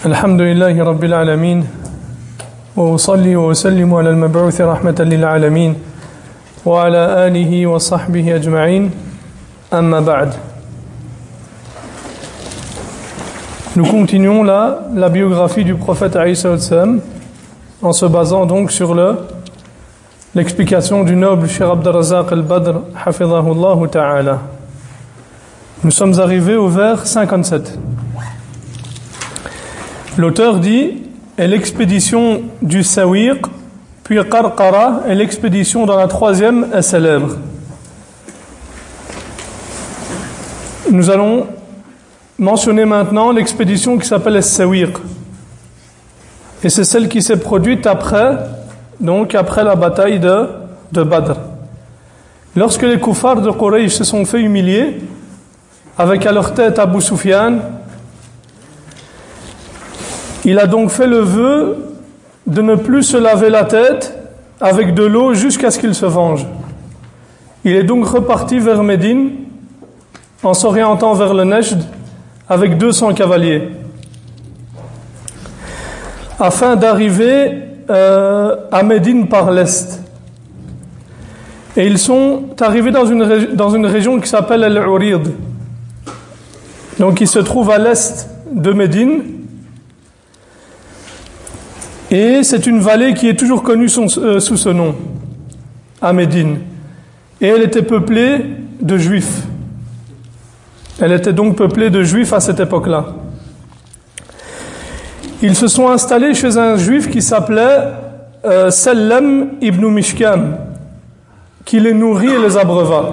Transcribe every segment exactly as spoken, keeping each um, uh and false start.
الحمد لله رب العالمين وأصلي وأسلم على المبعوث رحمة للعالمين وعلى آله وصحبه أجمعين أما بعد. Nous continuons là la biographie du prophète alayhi salam en se basant donc sur le l'explication du noble Cheikh Abd-Razzaq al-Badr hafidhahullah ta'ala. Nous sommes arrivés au vers cinquante-sept. L'auteur dit et l'expédition du Sawiq puis Qarqara et l'expédition dans la troisième est célèbre. Nous allons mentionner maintenant l'expédition qui s'appelle As-Sawiq. Et c'est celle qui s'est produite après, donc après la bataille de, de Badr. Lorsque les kuffars de Quraysh se sont fait humilier, avec à leur tête Abu Sufyan, il a donc fait le vœu de ne plus se laver la tête avec de l'eau jusqu'à ce qu'il se venge. Il est donc reparti vers Médine en s'orientant vers le Nejd avec deux cents cavaliers afin d'arriver euh, à Médine par l'est. Et ils sont arrivés dans une, ré- dans une région qui s'appelle Al-Urid, donc qui se trouve à l'est de Médine. Et c'est une vallée qui est toujours connue son, euh, sous ce nom, à Médine. Et elle était peuplée de juifs. Elle était donc peuplée de juifs à cette époque-là. Ils se sont installés chez un juif qui s'appelait euh, Sallam ibn Mishkam, qui les nourrit et les abreuva.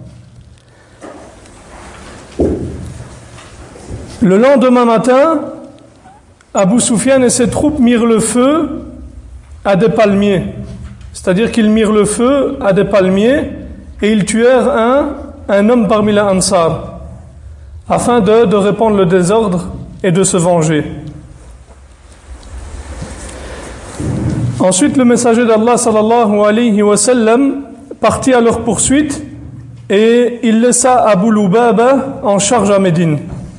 Le lendemain matin, Abu Sufyan et ses troupes mirent le feu à des palmiers. C'est-à-dire qu'ils mirent le feu à des palmiers et ils tuèrent un, un homme parmi les Ansar, afin de, de répandre le désordre et de se venger. Ensuite, le messager d'Allah sallallahu alayhi wa sallam partit à leur poursuite et il laissa Abu Lubaba en charge à Médine.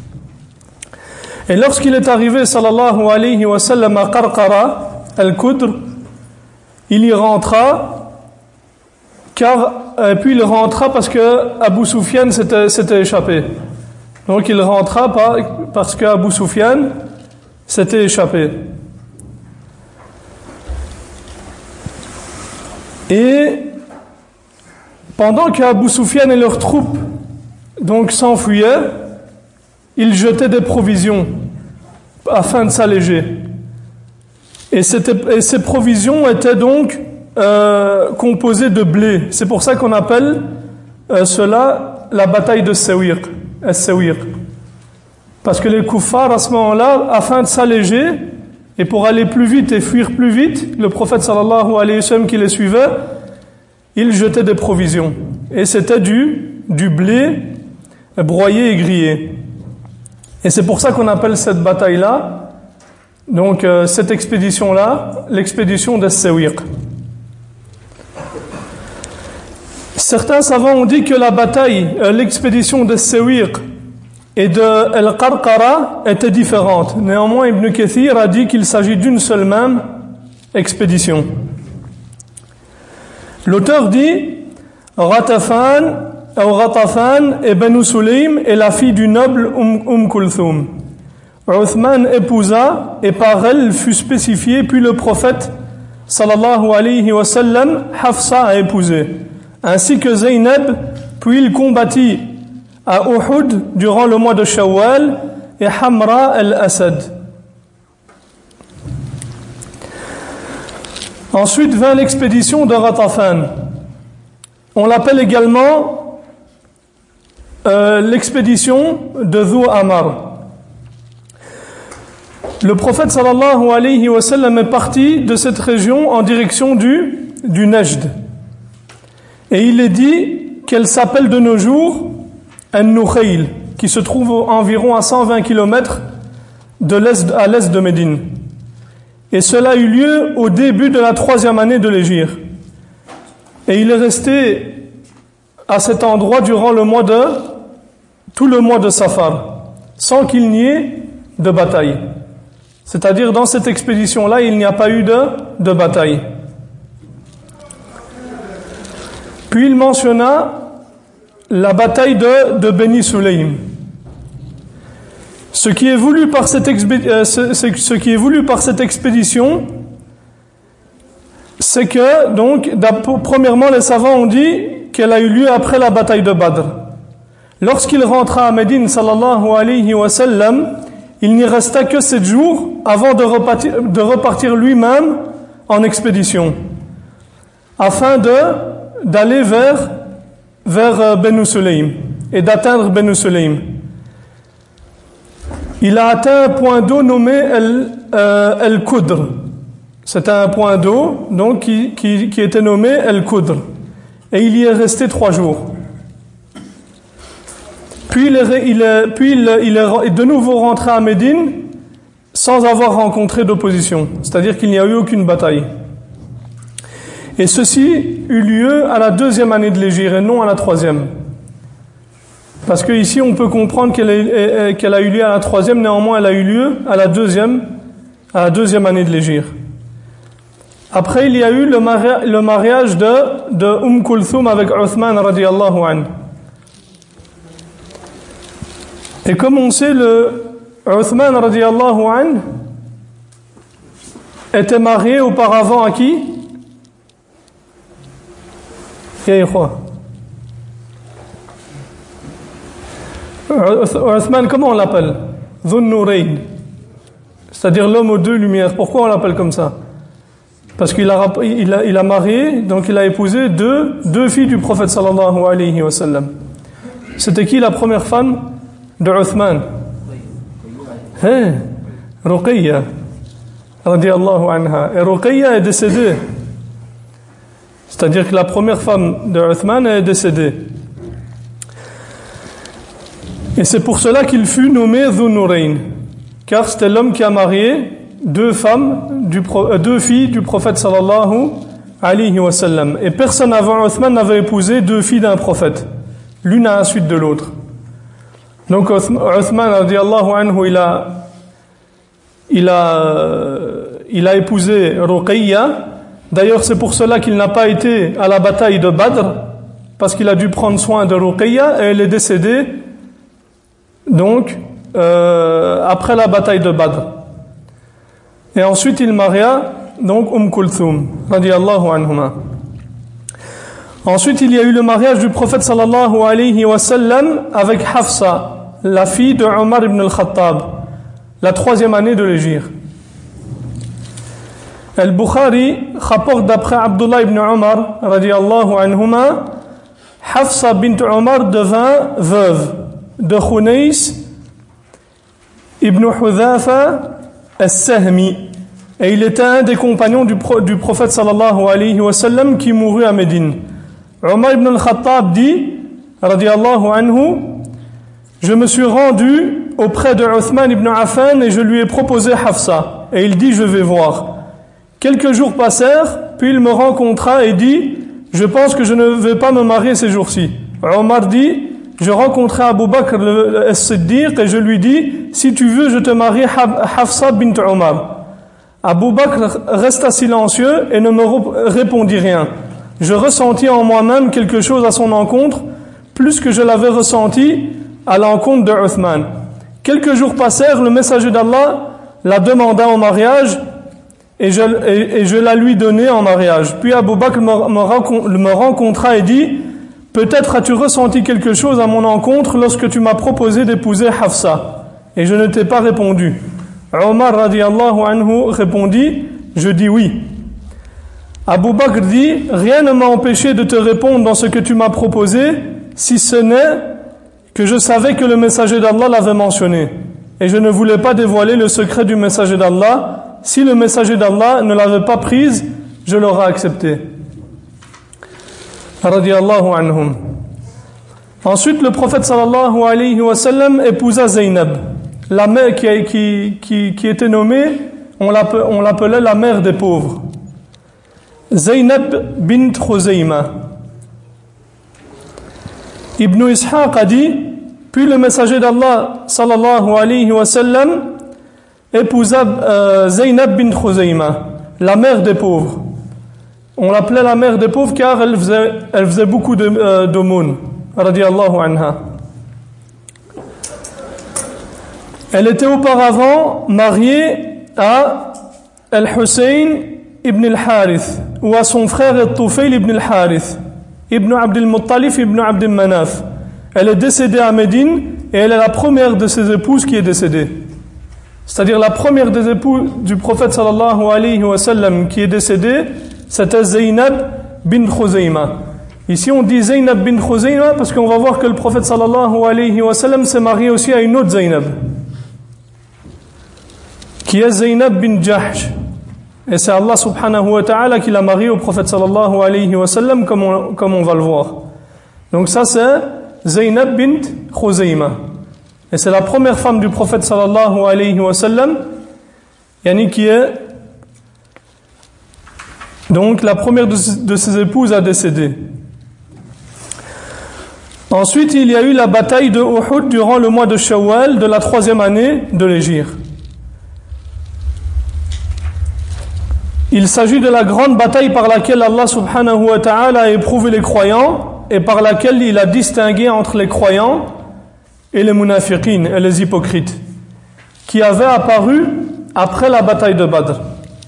Et lorsqu'il est arrivé sallallahu alayhi wa sallam à Qarqara al-Qudr, il y rentra, car et puis il rentra parce que Abu Sufyan s'était, s'était échappé. Donc il rentra pas parce que Abu Sufyan s'était échappé. Et pendant qu'Abu Sufyan et leurs troupes donc s'enfuyaient, ils jetaient des provisions afin de s'alléger. Et, et ces provisions étaient donc euh, composées de blé. C'est pour ça qu'on appelle euh, cela la bataille de Sawiq. As-Sawiq. Parce que les kuffars à ce moment-là, afin de s'alléger et pour aller plus vite et fuir plus vite, le prophète sallallahu alayhi wa sallam qui les suivait, il jetait des provisions. Et c'était du, du blé broyé et grillé. Et c'est pour ça qu'on appelle cette bataille-là, donc euh, cette expédition-là, l'expédition d'As-Sawiq. Certains savants ont dit que la bataille, euh, l'expédition d'As-Sawiq et de Al-Qarqara étaient différentes. Néanmoins, Ibn Kathir a dit qu'il s'agit d'une seule même expédition. L'auteur dit Ghatafan ou Ghatafan et Banu Sulaym est la fille du noble Umm, Umm Kulthum. Uthman épousa et par elle fut spécifié, puis le prophète sallallahu alayhi wa sallam Hafsa a épousé, ainsi que Zaynab, puis il combattit à Uhud durant le mois de Shawwal et Hamra al-Asad. Ensuite vint l'expédition de Ghatafan. On l'appelle également euh, l'expédition de Dhu Amar. Le prophète sallallahu alayhi wa sallam est parti de cette région en direction du, du Nejd. Et il est dit qu'elle s'appelle de nos jours An-Nukhayl, qui se trouve environ à cent vingt kilomètres de l'est, à l'est de Médine. Et cela a eu lieu au début de la troisième année de l'Hégire. Et il est resté à cet endroit durant le mois de, tout le mois de Safar, sans qu'il n'y ait de bataille. C'est-à-dire, dans cette expédition-là, il n'y a pas eu de, de bataille. Puis il mentionna la bataille de, de Beni Sulaym. Ce qui est voulu par cette, expé- euh, ce, ce qui est voulu par cette expédition, c'est que, donc, premièrement, les savants ont dit qu'elle a eu lieu après la bataille de Badr. Lorsqu'il rentra à Médine, sallallahu alayhi wa sallam, il n'y resta que sept jours avant de repartir, de repartir lui-même en expédition, afin de, d'aller vers, vers Benu Sulaym et d'atteindre Benu Sulaym. Il a atteint un point d'eau nommé El, euh, El Qudr. C'était un point d'eau donc, qui, qui, qui était nommé El Qudr. Et il y est resté trois jours. Puis, il est, il est, puis il, il est de nouveau rentré à Médine sans avoir rencontré d'opposition. C'est-à-dire qu'il n'y a eu aucune bataille. Et ceci eut lieu à la deuxième année de l'Hégire et non à la troisième. Parce qu'ici, on peut comprendre qu'elle, est, qu'elle a eu lieu à la troisième, néanmoins, elle a eu lieu à la deuxième, à la deuxième année de l'Hégire. Après, il y a eu le, mari- le mariage de, de Umm Kulthum avec Uthman, radiyallahu anhu. Et comme on sait, le Uthman, radiyallahu anhu, était marié auparavant à qui? Ya ikhwa. Uthman, comment on l'appelle? Dhun Nurayn. C'est-à-dire l'homme aux deux lumières. Pourquoi on l'appelle comme ça? Parce qu'il a, il a, il a marié, donc il a épousé deux, deux filles du prophète sallallahu alayhi wa sallam. C'était qui la première femme de Uthman? Hein? Ruqayya, radiyallahu anha. Et Ruqayya est décédée. C'est-à-dire que la première femme de Uthman est décédée. Et c'est pour cela qu'il fut nommé Dhun Nurayn, car c'était l'homme qui a marié deux femmes, du, deux filles du prophète sallallahu alayhi wa sallam. Et personne avant Uthman n'avait épousé deux filles d'un prophète, l'une à la suite de l'autre. Donc Uthman radiyallahu anhu, il a, il a, il a épousé Ruqayya. D'ailleurs, c'est pour cela qu'il n'a pas été à la bataille de Badr, parce qu'il a dû prendre soin de Ruqayya et elle est décédée donc euh, après la bataille de Badr. Et ensuite il maria donc Umm Kulthum radiyallahu anhuma. Ensuite il y a eu le mariage du prophète sallallahu alayhi wa sallam avec Hafsa, la fille de Omar ibn al-Khattab, la troisième année de l'Hégire. Al-Bukhari rapporte d'après Abdullah ibn Omar radiyallahu anhuma, Hafsa bint Omar devint veuve de Khunays ibn Hudhafa al-Sahmi, et il était un des compagnons du, pro, du prophète sallallahu alayhi wa sallam qui mourut à Médine. Omar ibn al-Khattab dit radiyallahu anhu, je me suis rendu auprès de Uthman ibn Affan et je lui ai proposé Hafsa, et il dit je vais voir. Quelques jours passèrent, puis il me rencontra et dit je pense que je ne vais pas me marier ces jours-ci. Omar dit je rencontrai Abu Bakr al-Siddiq et je lui dis si tu veux je te marie Hafsa bint Omar. Abu Bakr resta silencieux et ne me répondit rien. Je ressentis en moi-même quelque chose à son encontre, plus que je l'avais ressenti à l'encontre de Uthman. Quelques jours passèrent, le messager d'Allah la demanda en mariage et je, et, et je la lui donnai en mariage. Puis Abu Bakr me, me, me rencontra et dit peut-être as-tu ressenti quelque chose à mon encontre lorsque tu m'as proposé d'épouser Hafsa. Et je ne t'ai pas répondu. Omar radiyallahu anhu répondit, je dis oui. Abu Bakr dit, rien ne m'a empêché de te répondre dans ce que tu m'as proposé, si ce n'est que je savais que le messager d'Allah l'avait mentionné. Et je ne voulais pas dévoiler le secret du messager d'Allah. Si le messager d'Allah ne l'avait pas prise, je l'aurais accepté. Radiyallahu anhum. Ensuite, le prophète sallallahu alayhi wa sallam épousa Zaynab, la mère qui, qui, qui, qui était nommée, on l'appelait, on l'appelait la mère des pauvres. Zaynab bint Khuzayma. Ibn Ishaq a dit, puis le messager d'Allah sallallahu alayhi wa sallam épousa euh, Zaynab bint Khuzayma, la mère des pauvres. On l'appelait la mère des pauvres car elle faisait, elle faisait beaucoup de, euh, d'aumônes, radiyallahu anha. Elle était auparavant mariée à Al-Hussein ibn al-Harith, ou à son frère Al-Tufayl ibn al-Harith, ibn Abd al-Muttalib ibn Abd al-Manaf. Elle est décédée à Médine et elle est la première de ses épouses qui est décédée. C'est-à-dire la première des épouses du prophète sallallahu alayhi wa sallam qui est décédée, c'était Zaynab bin Khuzayma. Ici on dit Zaynab bin Khuzayma parce qu'on va voir que le prophète sallallahu alayhi wa sallam s'est marié aussi à une autre Zaynab, qui est Zaynab bin Jahsh. Et c'est Allah subhanahu wa ta'ala qui l'a marié au prophète sallallahu alayhi wa sallam, comme on, comme on va le voir. Donc ça c'est Zaynab bint Khuzayma. Et c'est la première femme du prophète sallallahu alayhi wa sallam, yani qui est donc la première de, de ses épouses à décéder. Ensuite, il y a eu la bataille de Uhud durant le mois de Shawwal de la troisième année de l'Hégire. Il s'agit de la grande bataille par laquelle Allah subhanahu wa ta'ala a éprouvé les croyants et par laquelle il a distingué entre les croyants et les munafiqin et les hypocrites qui avaient apparu après la bataille de Badr.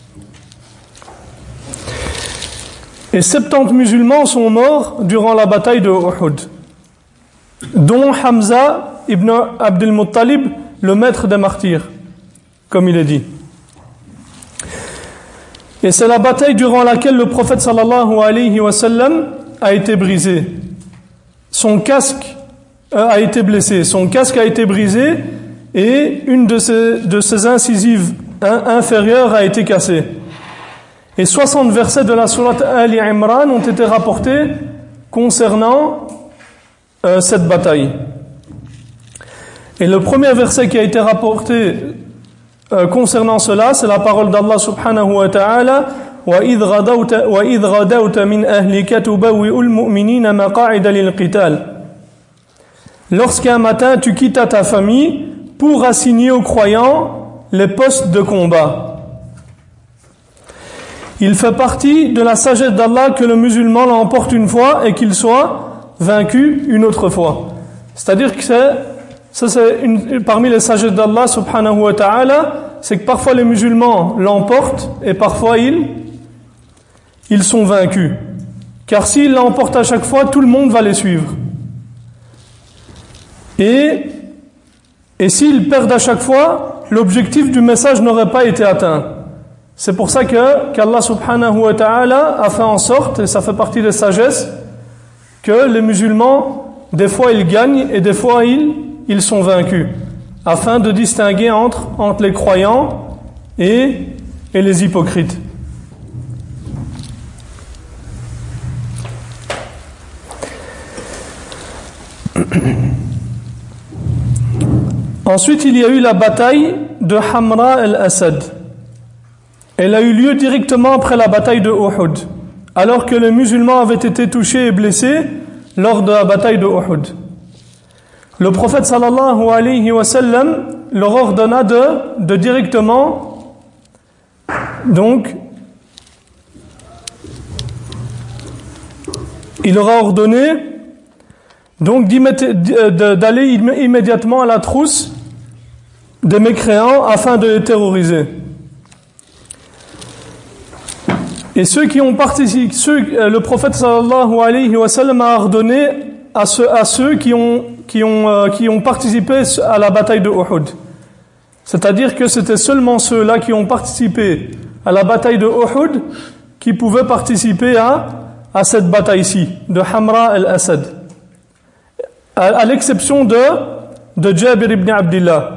Et soixante-dix musulmans sont morts durant la bataille de Uhud, dont Hamza ibn Abd al-Muttalib, le maître des martyrs, comme il est dit. Et c'est la bataille durant laquelle le prophète sallallahu alayhi wa sallam a été brisé. Son casque a été blessé, son casque a été brisé et une de ses, de ses incisives inférieures a été cassée. Et soixante versets de la sourate Ali Imran ont été rapportés concernant euh, cette bataille. Et le premier verset qui a été rapporté euh, concernant cela, c'est la parole d'Allah subhanahu wa ta'ala: وَإِذْ غَدَوْتَ مِنْ أَهْلِكَ تُبَوِّئُ الْمُؤْمِنِينَ مَقَاعِدَ لِلْقِتَالِ. Lorsqu'un matin tu quittes ta famille pour assigner aux croyants les postes de combat. Il fait partie de la sagesse d'Allah que le musulman l'emporte une fois et qu'il soit vaincu une autre fois. C'est-à-dire que c'est, ça c'est une, parmi les sagesses d'Allah subhanahu wa ta'ala, c'est que parfois les musulmans l'emportent et parfois ils, ils sont vaincus. Car s'ils l'emportent à chaque fois, tout le monde va les suivre. Et, et s'ils perdent à chaque fois, l'objectif du message n'aurait pas été atteint. C'est pour ça que qu'Allah subhanahu wa ta'ala a fait en sorte, et ça fait partie des sagesses, que les musulmans, des fois ils gagnent et des fois ils, ils sont vaincus, afin de distinguer entre, entre les croyants et, et les hypocrites. Ensuite, il y a eu la bataille de Hamra al-Asad. Elle a eu lieu directement après la bataille de Uhud, alors que les musulmans avaient été touchés et blessés lors de la bataille de Uhud. Le prophète sallallahu alayhi wa sallam leur ordonna de, de directement, donc, il leur a ordonné donc d'aller immédiatement à la trousse des mécréants afin de les terroriser. Et ceux qui ont participé, ceux, le prophète sallallahu alayhi wa sallam a ordonné à ceux, à ceux qui ont, qui ont, euh, qui ont participé à la bataille de Uhud. C'est-à-dire que c'était seulement ceux-là qui ont participé à la bataille de Uhud qui pouvaient participer à, à cette bataille-ci, de Hamra al-Asad. À, à l'exception de, de Jabir ibn Abdillah.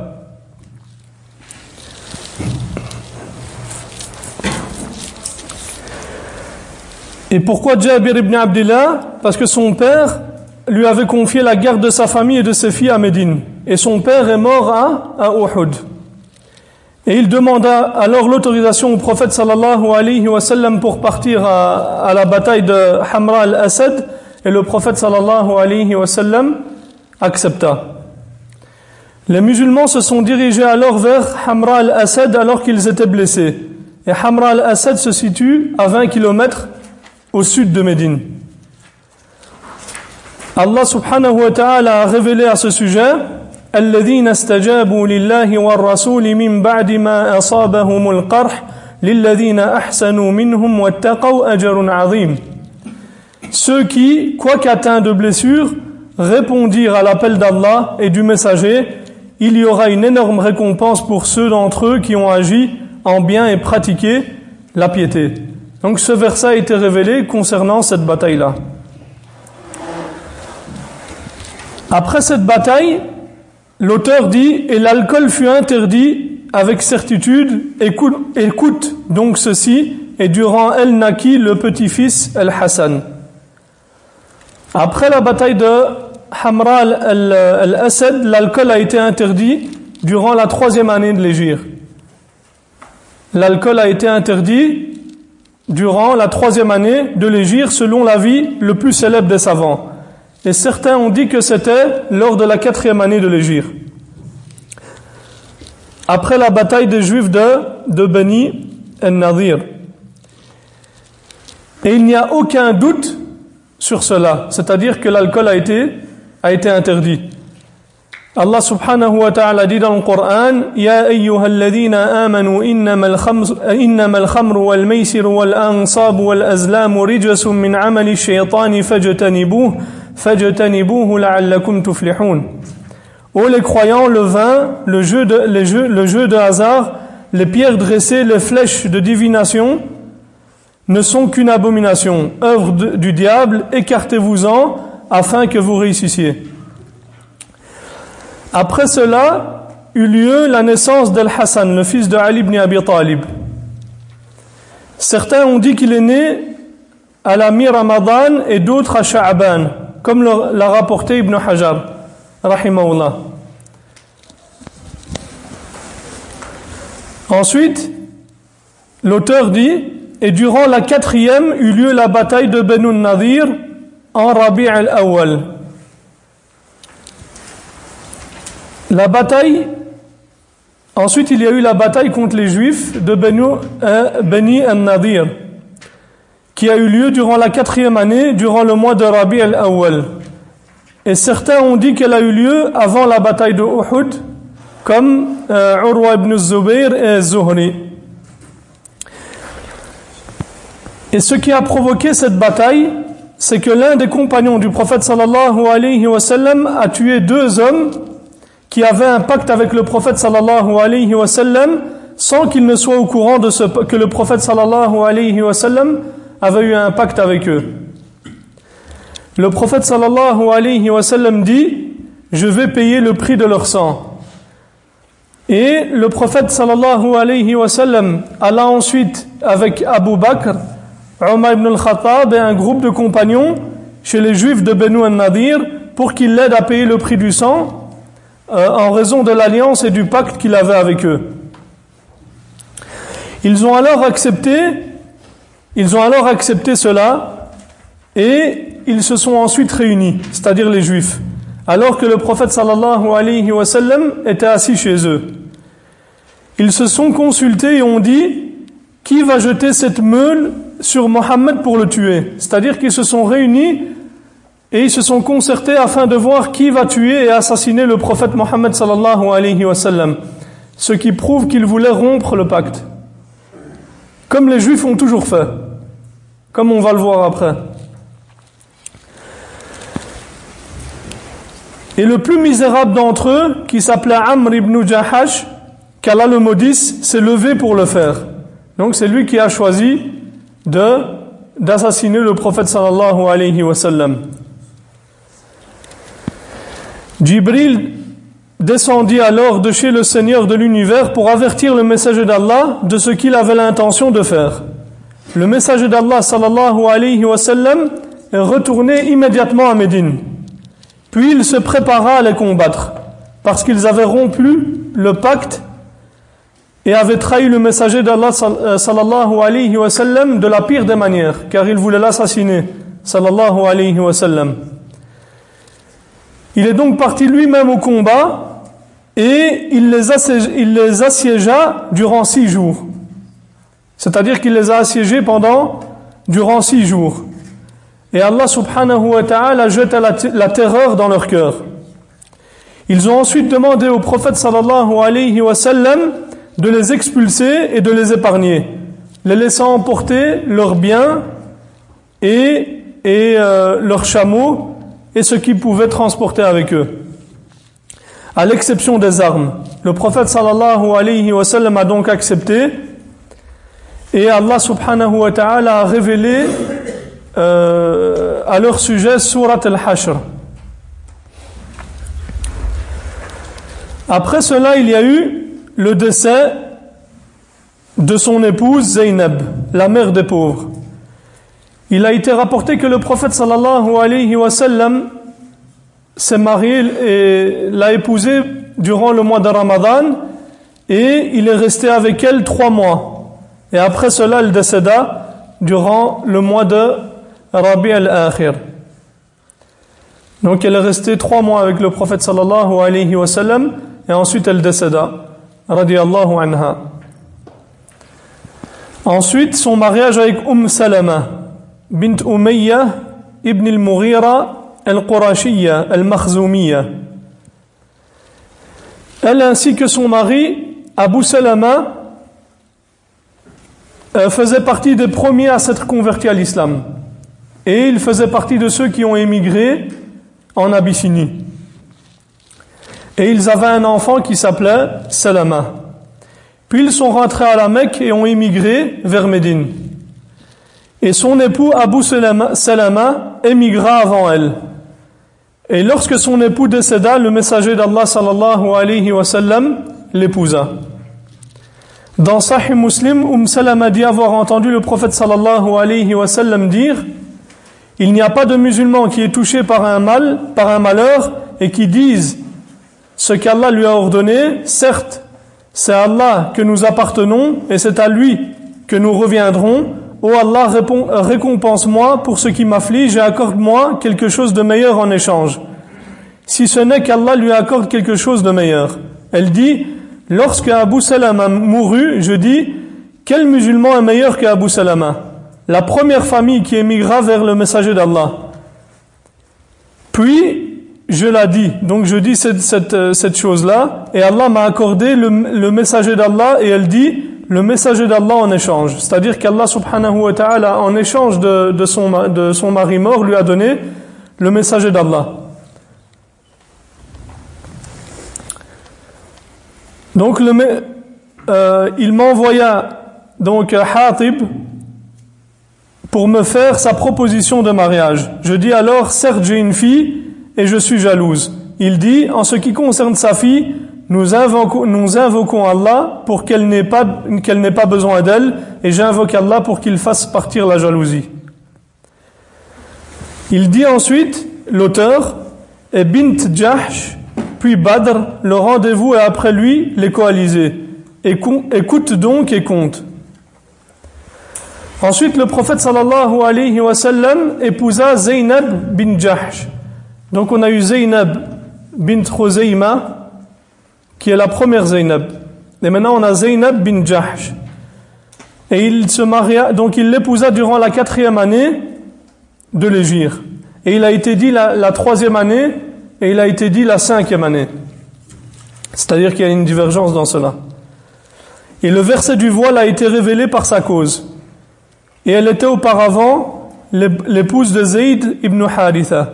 Et pourquoi Jabir ibn Abdillah? Parce que son père lui avait confié la garde de sa famille et de ses filles à Médine. Et son père est mort à, à Uhud. Et il demanda alors l'autorisation au prophète sallallahu alayhi wa sallam pour partir à, à la bataille de Hamra al-Asad. Et le prophète sallallahu alayhi wa sallam accepta. Les musulmans se sont dirigés alors vers Hamra al-Asad alors qu'ils étaient blessés. Et Hamra al-Asad se situe à vingt kilomètres au sud de Médine. Allah subhanahu wa ta'ala a révélé à ce sujet الذين استجابوا لله والرسول من بعد ما أصابهم القرح للذين أحسنوا منهم واتقوا أجر عظيم. Ceux qui, quoique atteints de blessures, répondirent à l'appel d'Allah et du messager, il y aura une énorme récompense pour ceux d'entre eux qui ont agi en bien et pratiqué la piété. Donc ce verset a été révélé concernant cette bataille-là. Après cette bataille, l'auteur dit « Et l'alcool fut interdit avec certitude, écoute, écoute donc ceci, et durant elle naquit le petit-fils Al-Hassan. » Après la bataille de Hamra al-Asad, l'alcool a été interdit durant la troisième année de l'hégire. L'alcool a été interdit durant la troisième année de l'hégire selon l'avis le plus célèbre des savants. Et certains ont dit que c'était lors de la quatrième année de l'hégire. Après la bataille des Juifs de, de Bani al-Nadir. Et il n'y a aucun doute sur cela, c'est-à-dire que l'alcool a été, a été interdit. Allah subhanahu wa ta'ala dit dans le Coran Ya ayyuhalladhina amanu innama al-khamru wal-maysir wal-ansab wal-azlamu rijsun min amali ash-shaytani fajtanibuhu fajtanibuhu la'allakum tuflihun. Ô les croyants, le vin, le jeu de, les jeux, le jeu de hasard, les pierres dressées, les flèches de divination ne sont qu'une abomination, œuvre de, du diable, écartez-vous-en afin que vous réussissiez. Après cela, eut lieu la naissance d'Al-Hassan, le fils de Ali ibn Abi Talib. Certains ont dit qu'il est né à la mi-Ramadan et d'autres à Sha'ban, comme l'a rapporté Ibn Hajar, rahimahullah. Ensuite, l'auteur dit et durant la quatrième eut lieu la bataille de Banu Nadir en Rabi' al-Awwal. La bataille, ensuite il y a eu la bataille contre les Juifs de Banu, euh, Bani al-Nadir, qui a eu lieu durant la quatrième année, durant le mois de Rabi' al-Awwal. Et certains ont dit qu'elle a eu lieu avant la bataille de Uhud, comme euh, Urwa ibn Zubayr et Zuhri. Et ce qui a provoqué cette bataille, c'est que l'un des compagnons du prophète sallallahu alayhi wa sallam a tué deux hommes qui avaient un pacte avec le prophète sallallahu alayhi wa sallam sans qu'il ne soit au courant de ce, que le prophète sallallahu alayhi wa sallam avait eu un pacte avec eux. Le prophète sallallahu alayhi wa sallam dit « Je vais payer le prix de leur sang ». Et le prophète sallallahu alayhi wa sallam alla ensuite avec Abu Bakr, Omar ibn al-Khattab et un groupe de compagnons chez les Juifs de Banu al-Nadir pour qu'ils l'aident à payer le prix du sang euh, en raison de l'alliance et du pacte qu'il avait avec eux. Ils ont alors accepté, ils ont alors accepté cela et ils se sont ensuite réunis, c'est-à-dire les Juifs, alors que le prophète sallallahu alayhi wa sallam était assis chez eux. Ils se sont consultés et ont dit « Qui va jeter cette meule sur Mohammed pour le tuer ?» C'est-à-dire qu'ils se sont réunis et ils se sont concertés afin de voir qui va tuer et assassiner le prophète Mohammed sallallahu alayhi wa sallam. Ce qui prouve qu'ils voulaient rompre le pacte. Comme les Juifs ont toujours fait. Comme on va le voir après. Et le plus misérable d'entre eux, qui s'appelait Amr ibn Jahash, qu'Allah le maudisse, s'est levé pour le faire. Donc c'est lui qui a choisi de, d'assassiner le prophète sallallahu alayhi wa sallam. Jibril descendit alors de chez le Seigneur de l'univers pour avertir le messager d'Allah de ce qu'il avait l'intention de faire. Le messager d'Allah sallallahu alayhi wa sallam est retourné immédiatement à Médine. Puis il se prépara à les combattre parce qu'ils avaient rompu le pacte et avaient trahi le messager d'Allah sallallahu alayhi wa sallam de la pire des manières, car ils voulaient l'assassiner sallallahu alayhi wa sallam. Il est donc parti lui-même au combat et il les, assiégea, il les assiégea durant six jours. C'est-à-dire qu'il les a assiégés pendant, durant six jours. Et Allah subhanahu wa ta'ala jeta la, la terreur dans leur cœur. Ils ont ensuite demandé au prophète sallallahu alayhi wa sallam de les expulser et de les épargner, les laissant emporter leurs biens et, et euh, leurs chameaux et ce qu'ils pouvaient transporter avec eux, à l'exception des armes. Le prophète sallallahu alayhi wa sallam a donc accepté, et Allah subhanahu wa ta'ala a révélé euh, à leur sujet Surat al-Hashr. Après cela, il y a eu le décès de son épouse Zaynab, la mère des pauvres. Il a été rapporté que le prophète sallallahu alayhi wa sallam s'est marié et l'a épousée durant le mois de Ramadan, et il est resté avec elle trois mois. Et après cela, elle décéda durant le mois de Rabi' al-Akhir. Donc elle est restée trois mois avec le prophète sallallahu alayhi wa sallam, et ensuite elle décéda, radiyallahu anha. Ensuite, son mariage avec Umm Salama, bint Umayya ibn al-Mughira al-Qurashiyya al-Makhzoumiyya. Elle ainsi que son mari, Abu Salama, euh, faisaient partie des premiers à s'être convertis à l'islam. Et ils faisaient partie de ceux qui ont émigré en Abyssinie. Et ils avaient un enfant qui s'appelait Salama. Puis ils sont rentrés à la Mecque et ont émigré vers Médine. Et son époux Abu Salama, Salama émigra avant elle. Et lorsque son époux décéda, le messager d'Allah sallallahu alayhi wa sallam l'épousa. Dans Sahih Muslim, Umm Salama dit avoir entendu le prophète sallallahu alayhi wa sallam dire: il n'y a pas de musulman qui est touché par un mal, par un malheur, et qui dise ce qu'Allah lui a ordonné. Certes, c'est à Allah que nous appartenons et c'est à lui que nous reviendrons. Ô Allah, récompense-moi pour ce qui m'afflige et accorde-moi quelque chose de meilleur en échange, si ce n'est qu'Allah lui accorde quelque chose de meilleur. Elle dit: lorsque Abu Salama mourut, je dis: quel musulman est meilleur que Abu Salama, la première famille qui émigra vers le messager d'Allah. Puis je la dis, donc je dis cette, cette, cette chose-là, et Allah m'a accordé le, le messager d'Allah, et elle dit le messager d'Allah en échange. C'est-à-dire qu'Allah subhanahu wa ta'ala, en échange de, de, son, de son mari mort, lui a donné le messager d'Allah. Donc le, euh, il m'envoya donc Hatib pour me faire sa proposition de mariage. Je dis alors: certes, j'ai une fille et je suis jalouse. Il dit: en ce qui concerne sa fille, nous invoquons, nous invoquons Allah pour qu'elle n'ait pas, qu'elle n'ait pas besoin d'elle, et j'invoque Allah pour qu'il fasse partir la jalousie. Il dit ensuite, l'auteur, et Bint Jahsh, puis Badr, le rendez-vous est après lui, les coalisés. Écoute donc et compte. Ensuite, le prophète sallallahu alayhi wa sallam épousa Zaynab bin Jahsh. Donc on a eu Zaynab bint Khuzayma, qui est la première Zaynab. Et maintenant on a Zaynab bin Jahsh. Et il se maria, donc il l'épousa durant la quatrième année de l'hégire. Et il a été dit la, la troisième année, et il a été dit la cinquième année. C'est-à-dire qu'il y a une divergence dans cela. Et le verset du voile a été révélé par sa cause. Et elle était auparavant l'épouse de Zayd ibn Haritha.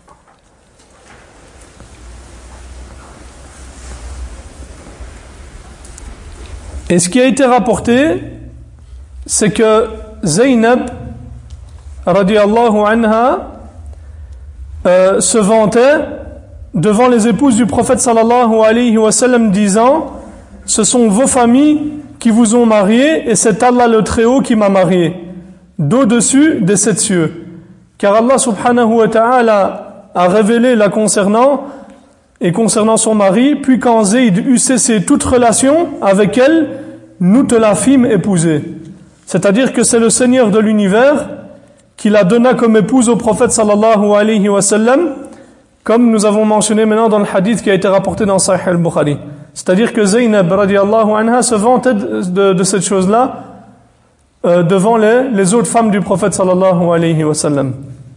Et ce qui a été rapporté, c'est que Zaynab, radiyallahu anha, euh, se vantait devant les épouses du prophète sallallahu alayhi wa sallam, disant: ce sont vos familles qui vous ont mariés, et c'est Allah le Très-Haut qui m'a marié, d'au-dessus des sept cieux. Car Allah subhanahu wa ta'ala a révélé la concernant, et concernant son mari: puis quand Zayd eut cessé toute relation avec elle, nous te la fîmes épouser. C'est-à-dire que c'est le Seigneur de l'univers qui la donna comme épouse au prophète sallallahu alayhi wa sallam, comme nous avons mentionné maintenant dans le hadith qui a été rapporté dans Sahih al-Bukhari. C'est-à-dire que Zaynab radiallahu anha se vantait de, de cette chose-là euh, devant les, les autres femmes du prophète sallallahu alayhi wa sallam.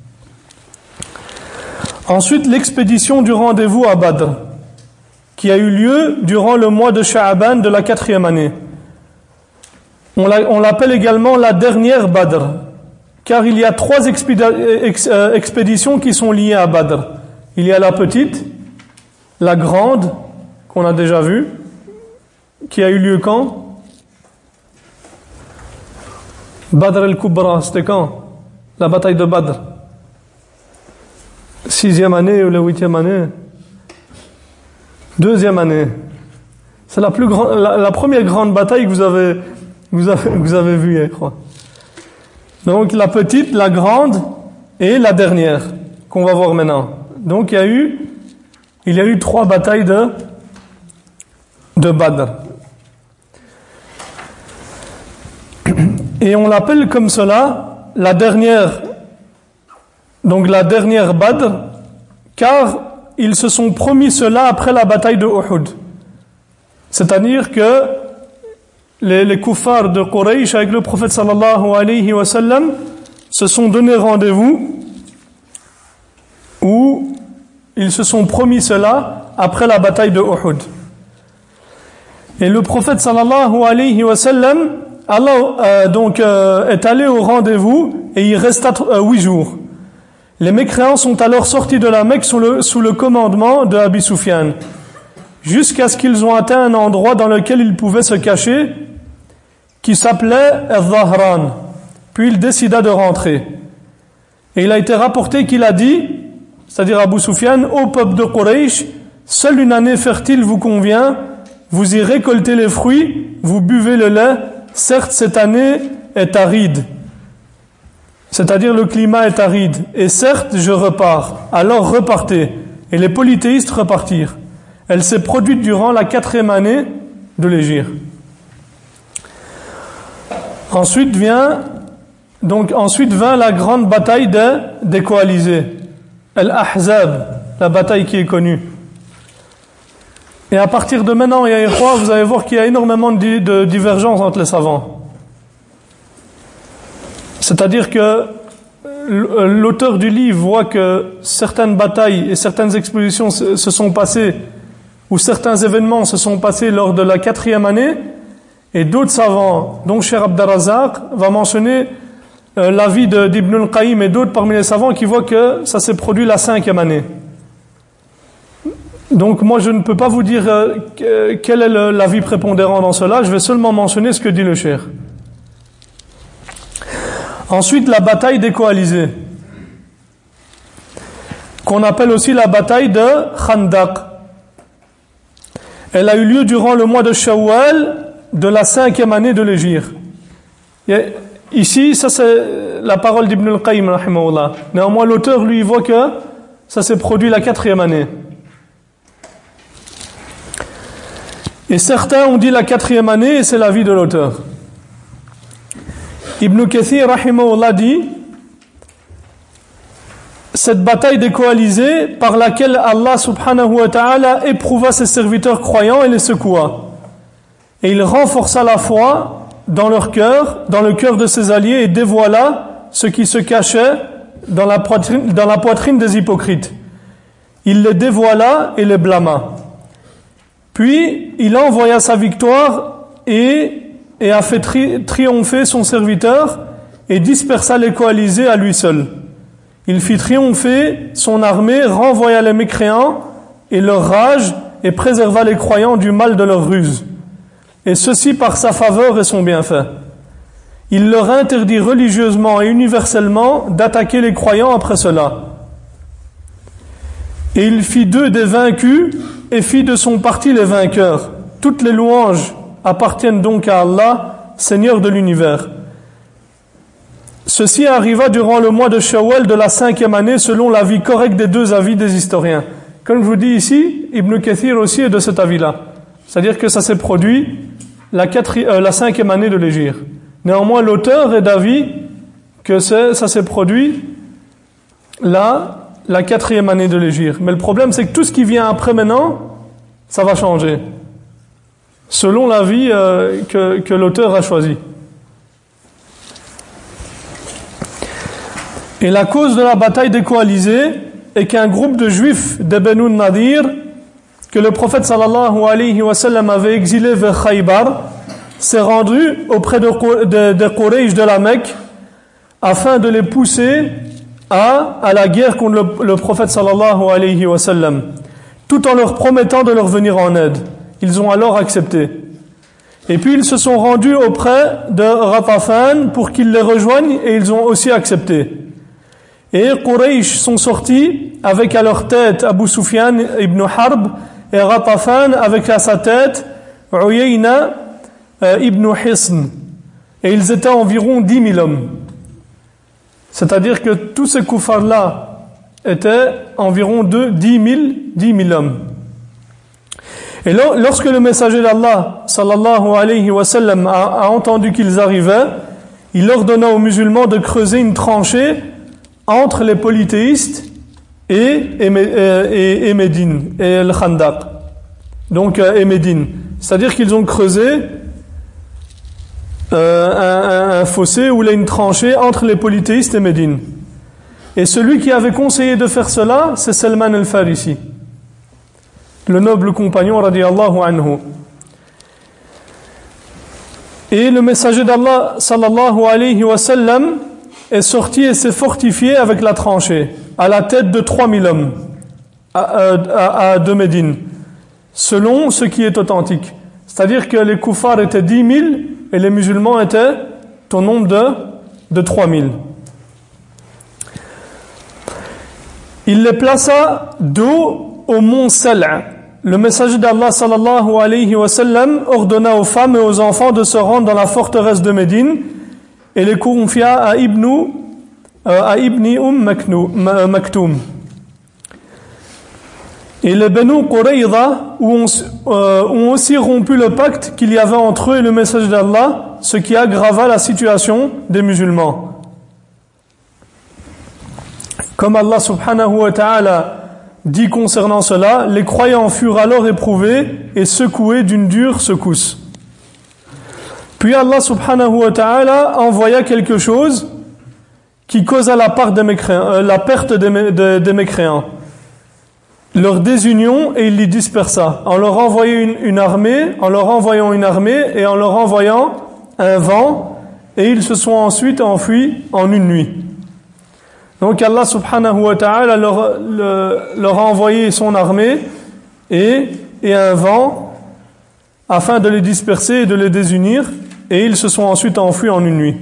Ensuite, l'expédition du rendez-vous à Badr, qui a eu lieu durant le mois de Sha'aban de la quatrième année. On, l'a, on l'appelle également la dernière Badr, car il y a trois expédi- ex, euh, expéditions qui sont liées à Badr. Il y a la petite, la grande, qu'on a déjà vue, qui a eu lieu quand? Badr al-Kubra, c'était quand? La bataille de Badr. Sixième année ou la huitième année? Deuxième année. C'est la plus grande, la, la première grande bataille que vous avez, vous avez, vous avez vue, je crois. Donc la petite, la grande et la dernière qu'on va voir maintenant. Donc il y a eu, il y a eu trois batailles de de Badr. Et on l'appelle comme cela la dernière. Donc la dernière Badr, car ils se sont promis cela après la bataille de Uhud. C'est-à-dire que les, les kuffars de Quraysh avec le prophète sallallahu alayhi wa sallam se sont donné rendez-vous où ils se sont promis cela après la bataille de Uhud. Et le prophète sallallahu alayhi wa sallam Allah, euh, donc, euh, est allé au rendez-vous et il resta euh, huit jours. Les mécréants sont alors sortis de la Mecque sous le, sous le commandement de Abi Sufyan, jusqu'à ce qu'ils ont atteint un endroit dans lequel ils pouvaient se cacher, qui s'appelait Al-Dhahran. Puis il décida de rentrer. Et il a été rapporté qu'il a dit, c'est-à-dire Abu Sufyan, ô peuple de Quraysh, seule une année fertile vous convient, vous y récoltez les fruits, vous buvez le lait, certes cette année est aride. C'est-à-dire le climat est aride. Et certes, je repars. Alors repartez. Et les polythéistes repartirent. Elle s'est produite durant la quatrième année de l'Hégire. Ensuite vient, donc ensuite vint la grande bataille des, des coalisés. Al-Ahzab, la bataille qui est connue. Et à partir de maintenant, et vous allez voir qu'il y a énormément de, de divergences entre les savants. C'est-à-dire que l'auteur du livre voit que certaines batailles et certaines expositions se, se sont passées, ou certains événements se sont passés lors de la quatrième année, et d'autres savants, dont Cheikh Abd-Ar-Razzaq, va mentionner euh, l'avis de, d'Ibn al-Qayyim et d'autres parmi les savants qui voient que ça s'est produit la cinquième année. Donc moi je ne peux pas vous dire euh, quel est le, l'avis prépondérant dans cela, je vais seulement mentionner ce que dit le Cheikh. Ensuite, la bataille des coalisés, qu'on appelle aussi la bataille de Khandaq. Elle a eu lieu durant le mois de Shawwal de la cinquième année de l'Hégire. Ici, ça c'est la parole d'Ibn al-Qayyim, rahimahullah. Néanmoins, l'auteur, lui, voit que ça s'est produit la quatrième année. Et certains ont dit la quatrième année, et c'est l'avis de l'auteur. Ibn Kathir, rahimahullah, dit cette bataille des coalisés par laquelle Allah subhanahu wa ta'ala éprouva ses serviteurs croyants et les secoua. Et il renforça la foi dans leur cœur, dans le cœur de ses alliés et dévoila ce qui se cachait dans la poitrine, dans la poitrine des hypocrites. Il les dévoila et les blâma. Puis il envoya sa victoire et et a fait tri- triompher son serviteur et dispersa les coalisés à lui seul. Il fit triompher son armée, renvoya les mécréants et leur rage et préserva les croyants du mal de leur ruse. Et ceci par sa faveur et son bienfait. Il leur interdit religieusement et universellement d'attaquer les croyants après cela. Et il fit d'eux des vaincus et fit de son parti les vainqueurs. Toutes les louanges appartiennent donc à Allah, Seigneur de l'univers. Ceci arriva durant le mois de Shawwal de la cinquième année, selon l'avis correct des deux avis des historiens. Comme je vous dis ici, Ibn Kathir aussi est de cet avis-là. C'est-à-dire que ça s'est produit la, quatri- euh, la cinquième année de l'Hégire. Néanmoins, l'auteur est d'avis que c'est, ça s'est produit la la quatrième année de l'hégire. Mais le problème, c'est que tout ce qui vient après maintenant, ça va changer. Selon l'avis euh, que, que l'auteur a choisi. Et la cause de la bataille des coalisés est qu'un groupe de juifs de Banu Nadir, que le prophète sallallahu alayhi wa sallam avait exilé vers Khaybar, s'est rendu auprès de, de, de Quraysh de la Mecque afin de les pousser à, à la guerre contre le, le prophète sallallahu alayhi wa sallam, tout en leur promettant de leur venir en aide. Ils ont alors accepté. Et puis ils se sont rendus auprès de Ghatafan pour qu'ils les rejoignent et ils ont aussi accepté. Et Quraysh sont sortis avec à leur tête Abu Sufyan ibn Harb et Ghatafan avec à sa tête Uyayna euh, ibn Hisn. Et ils étaient environ dix mille hommes. C'est-à-dire que tous ces koufars-là étaient environ de dix mille hommes. Et lorsque le messager d'Allah sallallahu alayhi wa sallam a, a entendu qu'ils arrivaient, il ordonna aux musulmans de creuser une tranchée entre les polythéistes et, et, et, et Médine, et le Khandaq. Donc, et Médine. C'est-à-dire qu'ils ont creusé euh, un, un, un fossé ou une tranchée entre les polythéistes et Médine. Et celui qui avait conseillé de faire cela, c'est Salman al-Farisi, le noble compagnon radiyallahu anhu. Et le messager d'Allah sallallahu alayhi wa sallam est sorti et s'est fortifié avec la tranchée à la tête de trois mille hommes à, à, à de Médine, selon ce qui est authentique. C'est-à-dire que les koufars étaient dix mille et les musulmans étaient au nombre de, de trois mille. Il les plaça dos au mont Sal'a. Le messager d'Allah sallallahu alayhi wa sallam ordonna aux femmes et aux enfants de se rendre dans la forteresse de Médine et les confia à Ibn euh, à Ibn Umm Maktoum. Et les Banu Qurayza ont, euh, ont aussi rompu le pacte qu'il y avait entre eux et le messager d'Allah, ce qui aggrava la situation des musulmans. Comme Allah subhanahu wa ta'ala dit concernant cela, les croyants furent alors éprouvés et secoués d'une dure secousse. Puis Allah subhanahu wa ta'ala envoya quelque chose qui causa la, part des mécréants, euh, la perte des, des, des mécréants, leur désunion, et il les dispersa en leur envoyant une, une armée, en leur envoyant une armée et en leur envoyant un vent, et ils se sont ensuite enfuis en une nuit. Donc Allah subhanahu wa ta'ala leur, le, leur a envoyé son armée et, et un vent afin de les disperser et de les désunir, et ils se sont ensuite enfuis en une nuit.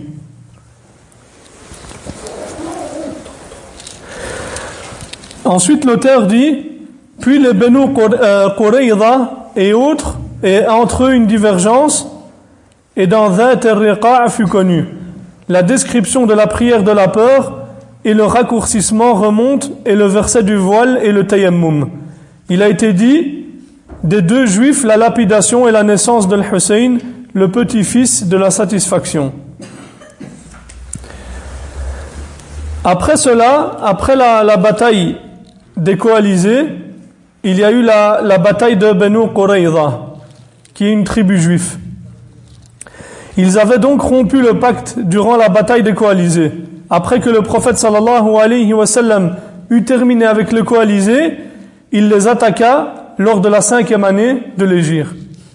Ensuite l'auteur dit, puis les Banu Qurayza et autres, et entre eux une divergence, et dans Dhat al-Riqa' fut connue. La description de la prière de la peur et le raccourcissement remonte, et le verset du voile et le tayammum. Il a été dit des deux juifs, la lapidation et la naissance de l'Hussein, le petit-fils de la satisfaction. Après cela, après la, la bataille des coalisés, il y a eu la, la bataille de Banu Qurayza, qui est une tribu juive. Ils avaient donc rompu le pacte durant la bataille des coalisés. Après que le prophète sallallahu alayhi wa sallam eut terminé avec les coalisés, il les attaqua lors de la cinquième année de l'hégire.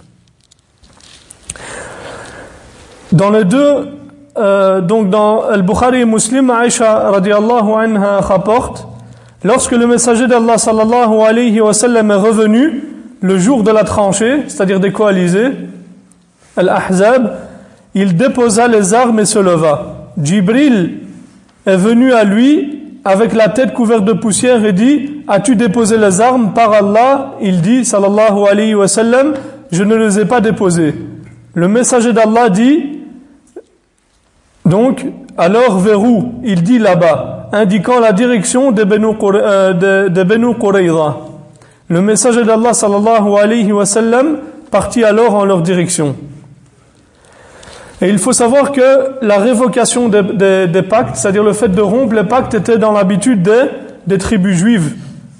Dans les deux, euh, donc dans Al-Bukhari et Muslim, Aïcha radiyallahu anha rapporte, lorsque le messager d'Allah sallallahu alayhi wa sallam est revenu le jour de la tranchée, c'est-à-dire des coalisés, Al-Ahzab, il déposa les armes et se leva. Jibril est venu à lui avec la tête couverte de poussière et dit, as-tu déposé les armes? Par Allah, il dit, sallallahu alayhi wa sallam, je ne les ai pas déposées. Le messager d'Allah dit, donc, alors vers où? Il dit là-bas, indiquant la direction des Banu Qurayza. Le messager d'Allah sallallahu alayhi wa sallam partit alors en leur direction. Et il faut savoir que la révocation des, des, des pactes, c'est-à-dire le fait de rompre les pactes, était dans l'habitude des, des tribus juives.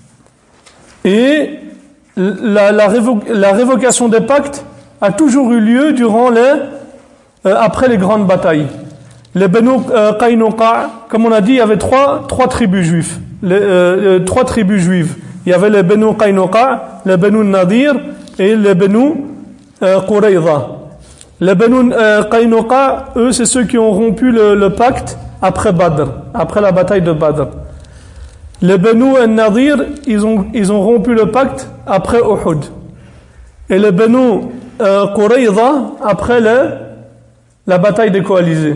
Et la, la, révo, la révocation des pactes a toujours eu lieu durant les, euh, après les grandes batailles. Les Banu euh, Qaynuqa, comme on a dit, il y avait trois, trois tribus juives. Les, euh, trois tribus juives. Il y avait les Banu Qaynuqa, les Banu Nadir et les Banu euh, Qurayza. Les Banu euh, Qaynuqa, eux, c'est ceux qui ont rompu le, le pacte après Badr, après la bataille de Badr. Les Banu Nadir, ils ont, ils ont rompu le pacte après Uhud. Et les Banu euh, Qurayza, après le, la bataille des coalisés.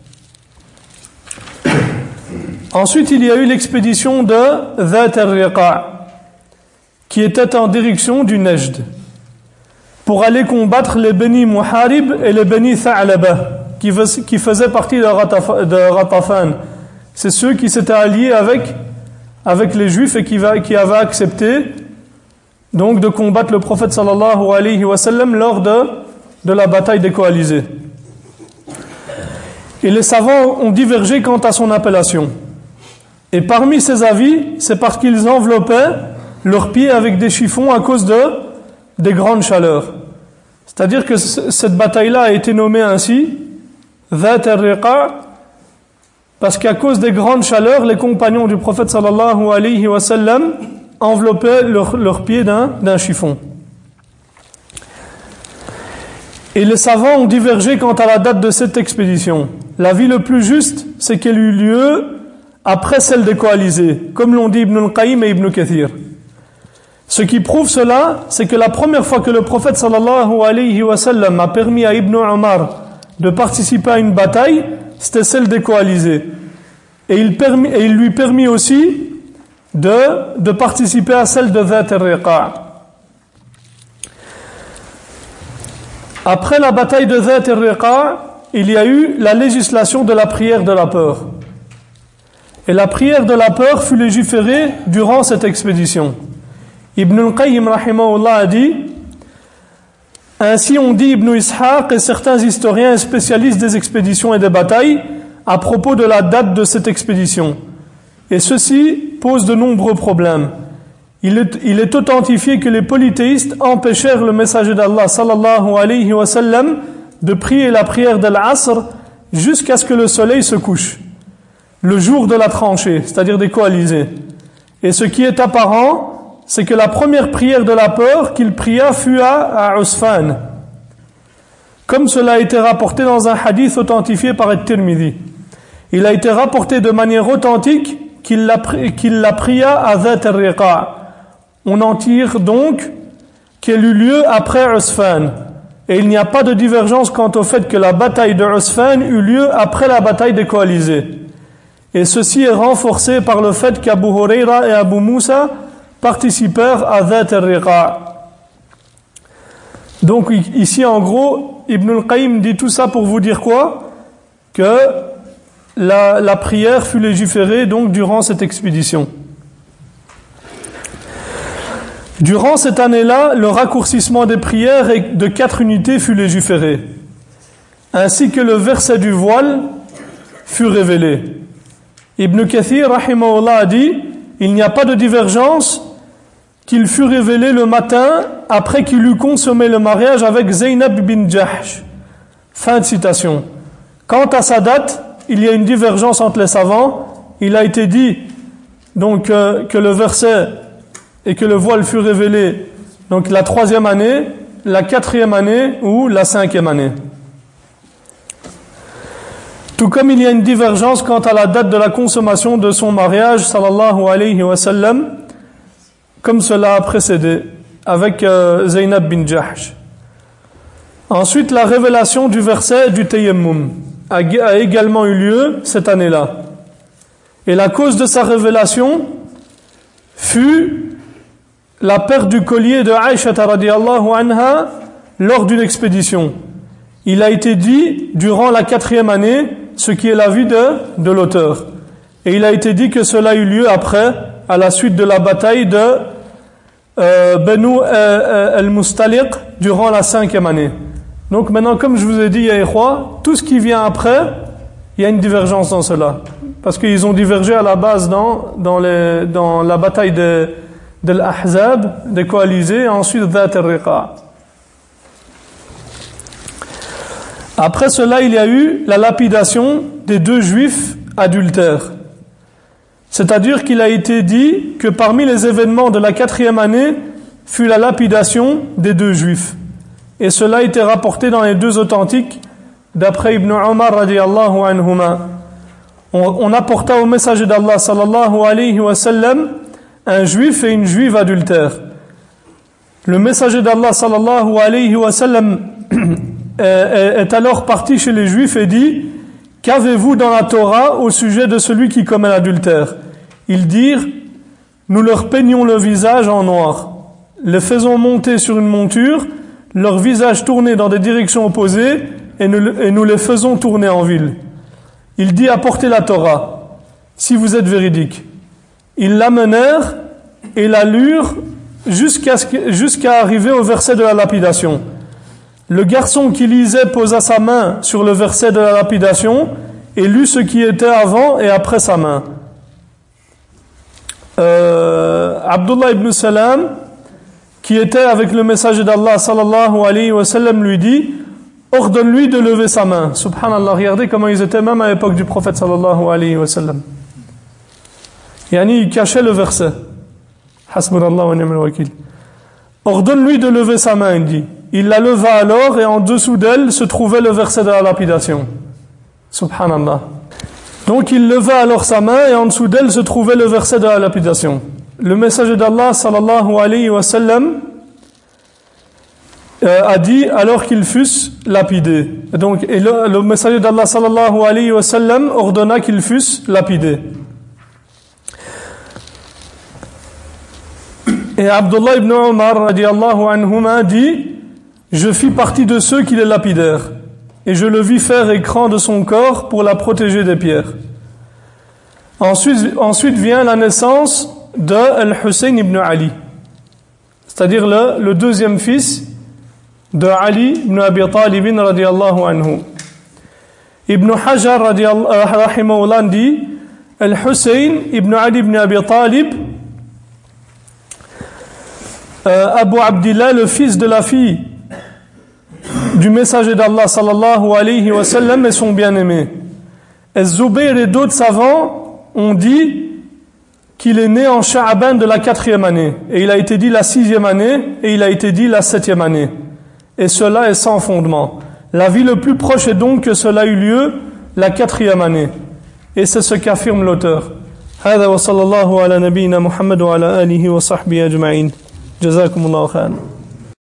Ensuite, il y a eu l'expédition de Dhat al-Riqa, qui était en direction du Najd, pour aller combattre les Bani Muharib et les Bani Tha'laba, qui, qui faisaient partie de Ghatafan. C'est ceux qui s'étaient alliés avec, avec les Juifs et qui, qui avaient accepté donc de combattre le prophète sallallahu alayhi wa sallam lors de, de la bataille des coalisés. Et les savants ont divergé quant à son appellation. Et parmi ces avis, c'est parce qu'ils enveloppaient leurs pieds avec des chiffons à cause de des grandes chaleurs. C'est-à-dire que c- cette bataille-là a été nommée ainsi, Dhat al-Riqa, parce qu'à cause des grandes chaleurs, les compagnons du prophète sallallahu alayhi wa sallam enveloppaient leurs leur pieds d'un, d'un chiffon. Et les savants ont divergé quant à la date de cette expédition. L'avis le plus juste, c'est qu'elle eut lieu après celle des coalisés, comme l'ont dit Ibn al-Qayyim et Ibn Kathir. Ce qui prouve cela, c'est que la première fois que le prophète sallallahu alayhi wa sallam a permis à Ibn Umar de participer à une bataille, c'était celle des coalisés. Et il, permis, et il lui permit aussi de, de participer à celle de Dhat al-Riqa. Après la bataille de Dhat al-Riqa, il y a eu la législation de la prière de la peur. Et la prière de la peur fut légiférée durant cette expédition. Ibn al-Qayyim rahimahullah a dit: ainsi on dit Ibn Ishaq et certains historiens et spécialistes des expéditions et des batailles à propos de la date de cette expédition. Et ceci pose de nombreux problèmes. Il est, il est authentifié que les polythéistes empêchèrent le messager d'Allah sallallahu alayhi wa sallam de prier la prière de l'Asr jusqu'à ce que le soleil se couche, le jour de la tranchée, c'est-à-dire des coalisés. Et ce qui est apparent, c'est que la première prière de la peur qu'il pria fut à, à Usfan, comme cela a été rapporté dans un hadith authentifié par At-Tirmidhi. Il a été rapporté de manière authentique qu'il la, qu'il la pria à Dhat al-Riqa. On en tire donc qu'elle eut lieu après Usfan. Et il n'y a pas de divergence quant au fait que la bataille de Usfan eut lieu après la bataille des coalisés. Et ceci est renforcé par le fait qu'Abu Huraira et Abu Moussa participèrent à Dhat al-Riqa. Donc ici en gros, Ibn al-Qayyim dit tout ça pour vous dire quoi? Que la, la prière fut légiférée donc durant cette expédition. Durant cette année-là, le raccourcissement des prières de quatre unités fut légiféré, ainsi que le verset du voile fut révélé. Ibn Kathir rahimahullah a dit: il n'y a pas de divergence qu'il fut révélé le matin après qu'il eut consommé le mariage avec Zaynab bin Jahsh. Fin de citation. Quant à sa date, il y a une divergence entre les savants. Il a été dit donc euh, que le verset et que le voile fut révélé donc la troisième année, la quatrième année ou la cinquième année. Tout comme il y a une divergence quant à la date de la consommation de son mariage sallallahu alayhi wa sallam, comme cela a précédé avec euh, Zaynab bin Jahsh. Ensuite, la révélation du verset du Tayammum a, a également eu lieu cette année-là. Et la cause de sa révélation fut la perte du collier de Aïcha radiyallahu anha lors d'une expédition. Il a été dit durant la quatrième année, ce qui est l'avis de, de l'auteur. Et il a été dit que cela eut lieu après, à la suite de la bataille de euh, Banu euh, al-Mustaliq durant la cinquième année. Donc maintenant, comme je vous ai dit, ya ikhwa, tout ce qui vient après, il y a une divergence dans cela. parce qu'ils ont divergé à la base dans, dans, les, dans la bataille de, de l'Ahzab, des coalisés, et ensuite Dhat al-Riqa'. Après cela, il y a eu la lapidation des deux juifs adultères. C'est-à-dire qu'il a été dit que parmi les événements de la quatrième année fut la lapidation des deux juifs. Et cela a été rapporté dans les deux authentiques d'après Ibn Omar radiyallahu anhuma. On, on apporta au messager d'Allah sallallahu alayhi wa sallam un juif et une juive adultère. Le messager d'Allah sallallahu alayhi wa sallam est, est alors parti chez les juifs et dit: qu'avez-vous dans la Torah au sujet de celui qui commet l'adultère? Ils dirent: nous leur peignons le visage en noir, les faisons monter sur une monture, leur visage tourné dans des directions opposées, et nous, et nous les faisons tourner en ville. Il dit: apportez la Torah, si vous êtes véridique. Ils l'amenèrent et la lurent jusqu'à, ce que, jusqu'à arriver au verset de la lapidation. Le garçon qui lisait posa sa main sur le verset de la lapidation et lut ce qui était avant et après sa main. Euh, Abdullah ibn Salam, qui était avec le messager d'Allah sallallahu alayhi wa sallam, lui dit: ordonne-lui de lever sa main. Subhanallah, regardez comment ils étaient même à l'époque du prophète sallallahu alayhi wa sallam. Yani, il cachait le verset. Hasbunallah wa ni'mal wakil. Ordonne-lui de lever sa main, il dit. Il la leva alors et en dessous d'elle se trouvait le verset de la lapidation. Subhanallah. Donc il leva alors sa main et en dessous d'elle se trouvait le verset de la lapidation. Le messager d'Allah sallallahu alayhi wa sallam euh, a dit alors qu'ils fussent lapidés. Et donc et le, le messager d'Allah sallallahu alayhi wa sallam ordonna qu'ils fussent lapidés. Et Abdullah ibn Omar radiyallahu anhuma dit: je fis partie de ceux qui les lapidèrent, et je le vis faire écran de son corps pour la protéger des pierres. Ensuite, ensuite vient la naissance de Al-Hussein ibn Ali, c'est-à-dire le, le deuxième fils de Ali ibn Abi Talib radiyallahu anhu. Ibn Hajar radiyallahu rahimahullah dit: Al-Hussein ibn Ali ibn Abi Talib, euh, Abu Abdillah, le fils de la fille du messager d'Allah sallallahu alayhi wa sallam, et son bien-aimé. Az-Zubayr et d'autres savants ont dit qu'il est né en Sha'ban de la quatrième année, et il a été dit la sixième année, et il a été dit la septième année. Et cela est sans fondement. L'avis le plus proche est donc que cela eut lieu la quatrième année. Et c'est ce qu'affirme l'auteur. هذا وصلى الله على نبينا محمد وعلى آله وصحبه أجمعين. جزاكم الله خيرا.